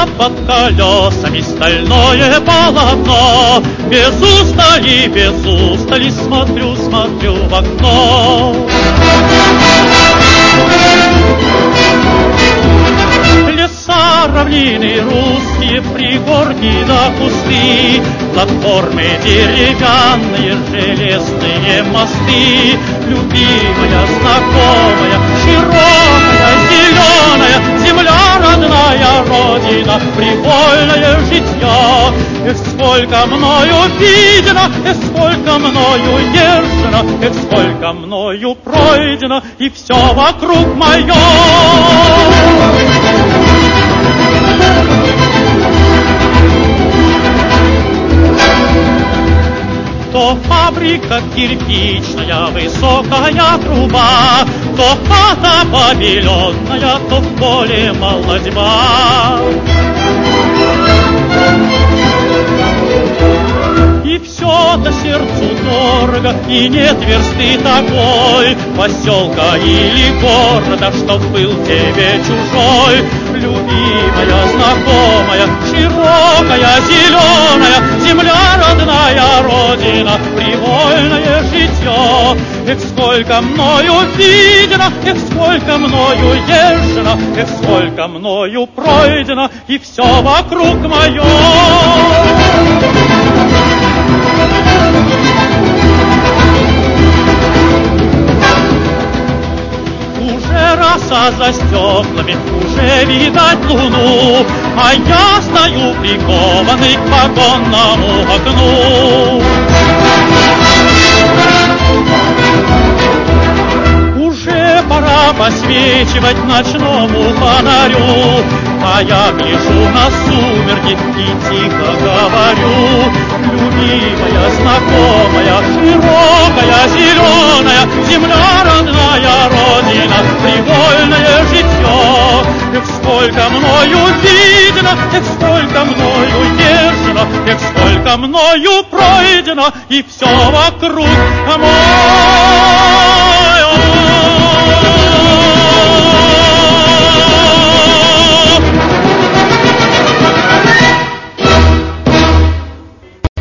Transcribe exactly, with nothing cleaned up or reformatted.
а под колесами стальное полотно. Без устали, без устали смотрю, смотрю в окно. Леса, равнины русские, пригорки да кусты, платформы деревянные, железные мосты. Любимая, знакомая, широкая, зеленая земля родная, родина, привольное житье. Эх, сколько мною видено, эх, сколько мною езжено, эх, сколько мною пройдено, и все вокруг мое. То фабрика кирпичная, высокая труба, то хата побеленная, то в поле молодьба. И все до сердцу дорого, и нет версты такой, поселка или города, чтоб был тебе чужой. Любимая, знакомая, широкая, зеленая земля родная, родина, привольное житье. Эх, сколько мною видено, эх, сколько мною езжено, эх, сколько мною пройдено, и все вокруг мое. Уже роса за стеклами, уже видать луну, а я стою прикованный к вагонному окну. Уже пора посвечивать ночному фонарю, а я гляжу на сумерки и тихо говорю. Любимая, знакомая, широкая, зеленая земля родная, родина, привольное житье. Эх, сколько мною видено, эх, сколько мною езжено, эх, сколько мною пройдено, и все вокруг мое.